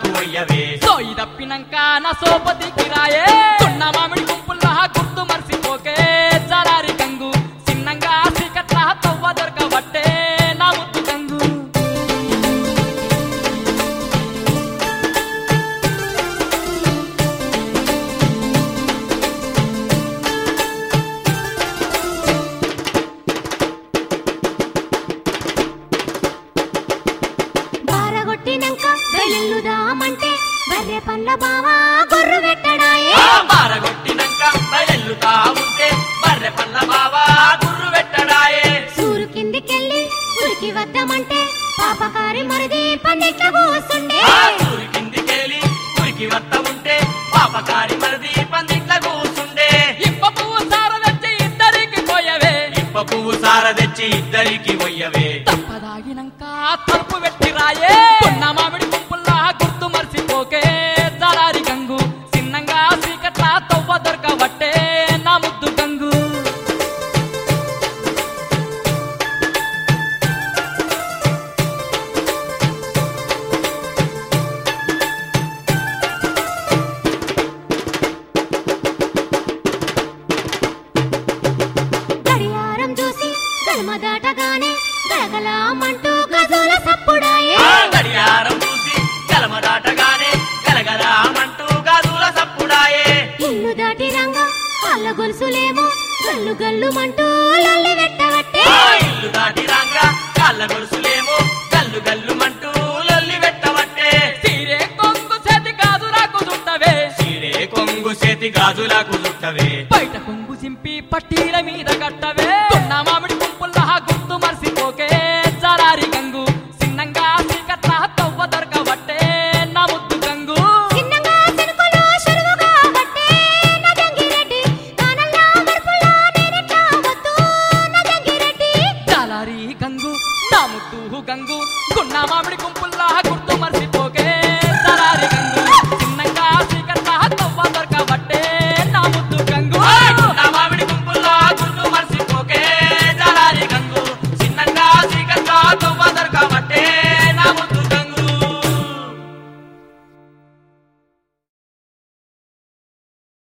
నాకు వయ్యవే సోయి తప్పినాక నా సోపతికి రాయే ఉన్న మామిడి గుంపుల్లా గుర్తు మర్చిపోకే జలారి గంగు చిన్నంగా సీకట్ల తవ్వ దొరకబట్టే నా ముద్దు గంగు బర్రె పండ్ల బావా గొర్రు పెట్టడాయే బారగొట్టినంక బయలుతా ఉంటే బర్రె పండ్ల బావా గుర్రు పెట్టడాయే సూరు కిందికెళ్ళి ఉరికి వద్దామంటే పాపకారి మరిది పందిట్ల కూసుండే సూరు కిందికెళ్ళి ఉరికి వద్ద ఉంటే పాపకారి మరిది పందిట్ల కూసుండే ఇప్ప పువ్వు సార తెచ్చి ఇద్దరికి పోయవే ఇప్ప పువ్వు సార తెచ్చి ఇద్దరికి వయ్యవే తప్పదాగినాక తలుపు పెట్టి రాయే ఉన్న మామిడి గుంపుల్లా గుర్తు మర్చిపోకే జలారి గంగు చిన్నంగా సీకట్ల తవ్వ దొరకబట్టే నా ముద్దు గంగు గడియారం చూసి గడమ దాటగానే గలగలామంటూ గజోల సప్పుడాయే గడియారం చూసి కలమ దాటగానే గలగలామంటూ గాజుల సప్పుడాయే ఇల్లు దాటి రంగా వాళ్ళ గొలుసులేమో గల్లు గల్లుమంటూ లొల్లి పెట్టవట్టే ఇల్లు దాటి రాంగా కాళ్ళ గొలుసులేమో గల్లు గల్లుమంటూ లొల్లి పెట్టవట్టే తీరే కొంగు చేతి గాజులకు చుట్టవే చీరే కొంగు చేతి గాజులకు చుట్టవే బయట కొంగు చింపి పట్టీల మీద కట్టవే ఉన్న మామిడి గుంపుల్లా గుర్తు మర్చిపోకే జలారి గంగు చిన్నంగా సీకట్ల తవ్వ దొరకబట్టే నా ముద్దు గంగు చిన్నగా సినుకులో షురువుగా బట్టే నా జంగిరెడ్డి కానల్లా మరుపులా నేనెట్లా వద్దు నా జంగిరెడ్డి జలారి గంగు నా ముద్దు గంగు